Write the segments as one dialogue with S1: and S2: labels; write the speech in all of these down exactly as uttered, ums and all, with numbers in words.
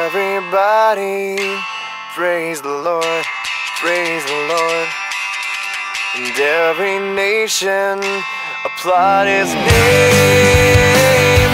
S1: Everybody, praise the Lord, praise the Lord. And every nation applaud His name.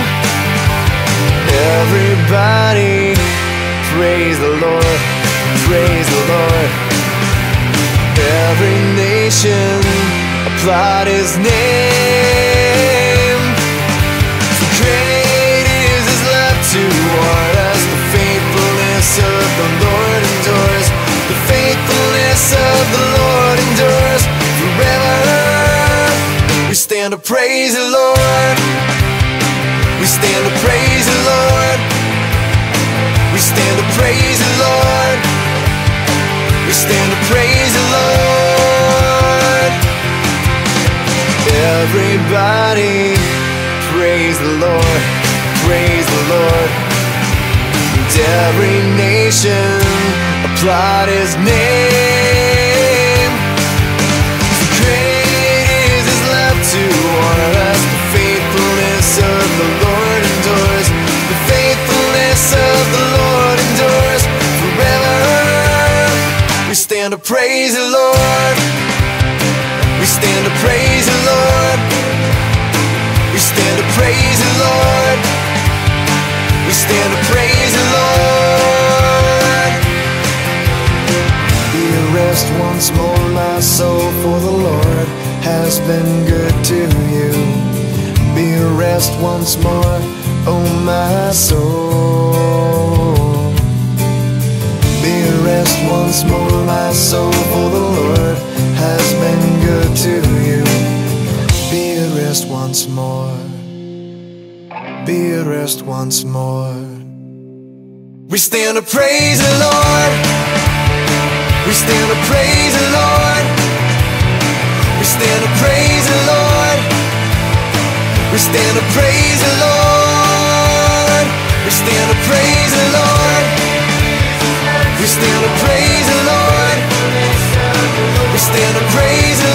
S1: Everybody, praise the Lord, praise the Lord. Every nation applaud His name. For great is His love toward us. The faithfulness of the Lord endures. The faithfulness of the Lord endures forever. We stand to praise the Lord. We stand to praise the Lord. We stand to praise the Lord. We stand to praise the Lord. Everybody, praise the Lord, praise the Lord. And every nation applaud His name. For great is His love toward us. The faithfulness of the Lord endures. The faithfulness of the Lord endures forever. We stand to praise the Lord. We stand to praise the Lord. We stand to praise the Lord. We stand to praise the Lord. Be at rest once more, my soul, for the Lord has been good to you. Be at rest once more, oh my soul. Be at rest once more, my soul, for the Lord has been good to you. Be at rest once more. Be at rest once more. We stand to praise the Lord. We stand to praise the Lord. We stand to praise the Lord. We stand to praise the Lord. We stand to praise the Lord. We stand to praise the Lord. We stand to praise the Lord.